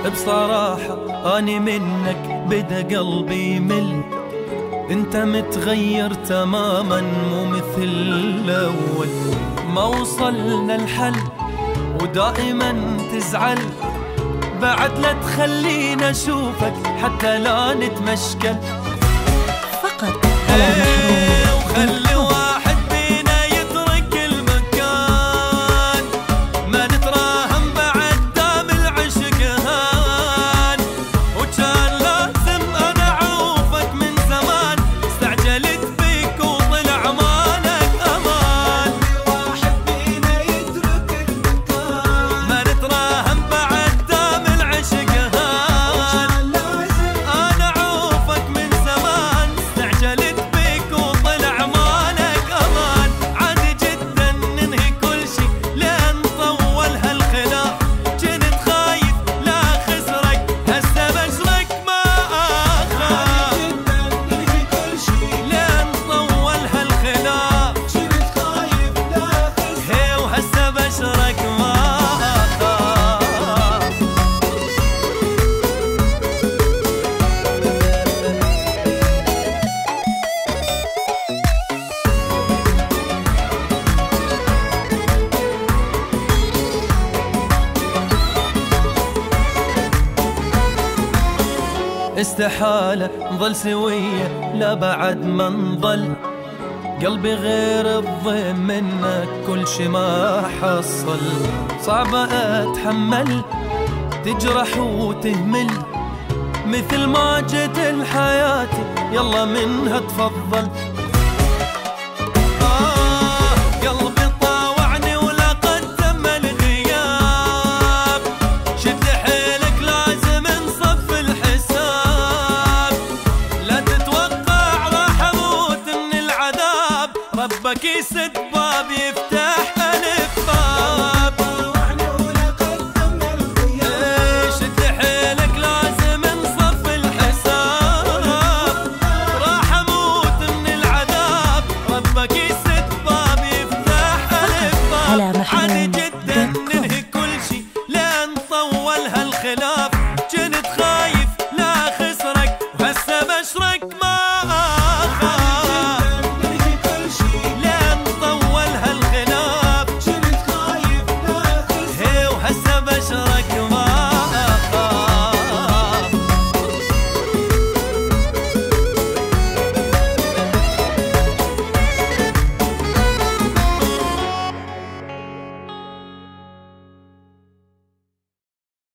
بصراحة أني منك بدا قلبي يمل، انت متغير تماما مو مثل الأول. ما وصلنا الحل ودائما تزعل، بعد لا تخلينا اشوفك حتى لا نتمشكل. فقط على محروم. وخلي واحد فينا يترك المكان، ما نتراهم بعد دام العشق هان. وكان لازم انا اعوفك من زمان، استعجلت فيك وطلع مالك امان. واحد فينا يترك المكان، ما نتراهم بعد دام العشق هان. انا اعوفك من زمان، استعجلت فيك وطلع مالك امان. عادي جدا ننهي كل شي لين طول هالخلاف، كنت خايف لا خسرك هسه بشرك ما اخاف. ننهي كل شي لين طول هالخلاف، كنت خايف لا خسرك هي وهسه بشرك ما اخاف. استحالة نظل سوية، لا بعد ما نظل. قلبي غير الضيم منك كل شي ما حصل. صعبة اتحمل تجرح وتهمل، مثل ما جيت لحياتي يلا منها تفضل.